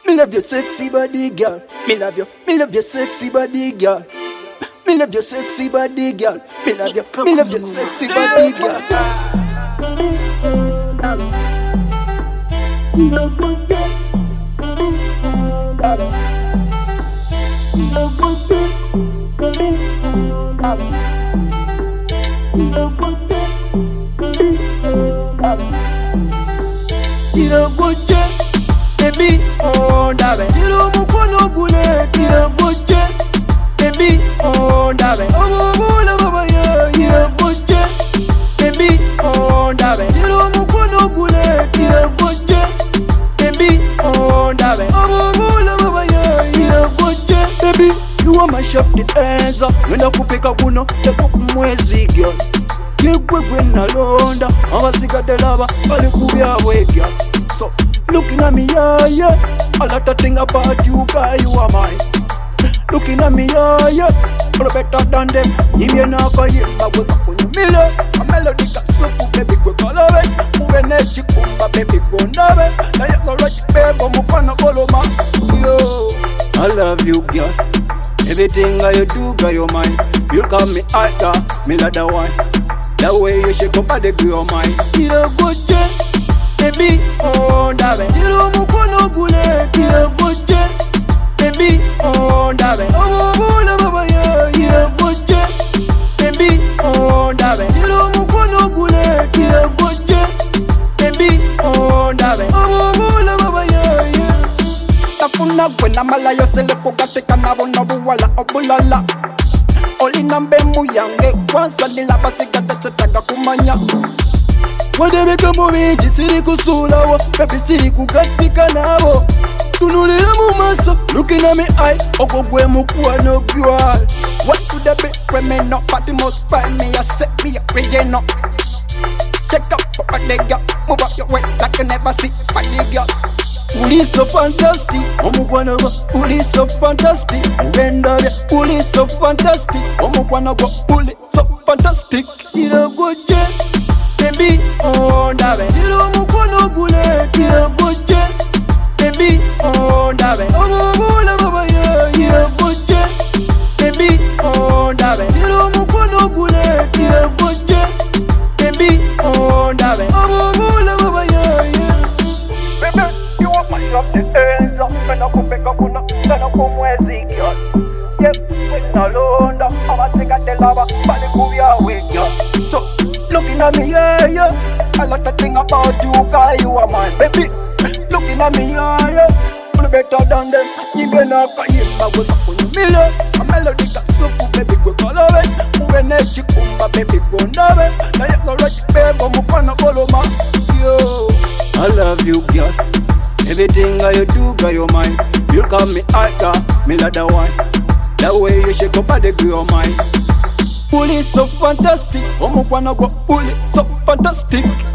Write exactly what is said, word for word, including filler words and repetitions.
Me love your sexy body, girl. Me love you. Me love your sexy body, girl. Me love your sexy body, girl. Me love you. Me love your sexy body, girl. Tira boche, baby, oh dabe. Tira mukono gule, tira boche, baby, oh dabe. Oh bula baba ya, tira boche, baby, oh dabe. Tira mukono gule, tira boche, baby, oh dabe. Oh bula baba ya, tira boche, baby. You want my shop the ends up. When I kupeka kuno, take up mwezi girl. Yegwe na londa, abasiga de lava, bali kubya wake up. So looking at me, yeah, yeah. A lot of thing about you, guy, you are mine. Looking at me, yeah, yeah. All better than them. You may not go here, but we got on your miller. A melody got super, baby, we call it. Move an edge, kumba, baby, go nave. Now you go right, baby, mukana koloma. Yo, I love you, girl. Everything I do, girl, you mine. You call me Ida, me like the one. The way you shake up body, girl, mine. Tira boche, baby, oh dabe. Tira mukono gule, tira boche, baby, oh dabe. Oh bula baba ya, tira boche, baby, oh dabe. Tira mukono gule, tira boche, baby, oh dabe. Oh bula baba ya, yeah. Takuna gwena mala yo sele kugate kanabo na buwala obulala. Oli nambe muyange kwanza nila basiga tetetaga kumanya. Wadebe kamo meji siri kusula wo, baby siri kugatika nabo. Tunulira mu maso, looking at me eye, ogogwe mukuwa no girl. What could they be when me no party must find me a set me a regional. Check up for a nigga, move up your way like you never see a nigga. Uli so fantastic, omukwana go. Uli so fantastic, urenda bya. Uli so fantastic, omukwana go. Uli so fantastic. Tira goje, baby, oh dabe. Tira mukono gule, tira goje, baby, oh dabe. Oh bula baba ya, tira goje, baby, oh dabe. Tira mukono gule, tira goje, baby, oh dabe. Oh bula baba ya, yeah. Baby, you want my shop the ends up. When I kupeka kuna, when I come mwezi girl. Yep, when I londa, abasiga de lava, bali kubya wake girl. So, looking at me, yeah, yeah. A lot of thing about you, guy, you are mine, baby. Looking at me, yeah, yeah. You're better than them. You gonna call him, but we got on your miller. A melody got super, baby, we call it. Move an edge, kumba, baby, go nave. Now you go right, baby, mukana koloma. Yo, I love you, girl. Everything I do, girl, you mine. You call me Ida, me like the one. The way you shake up body, girl, mine. Uli so fantastic, omukwana go. Uli so fantastic.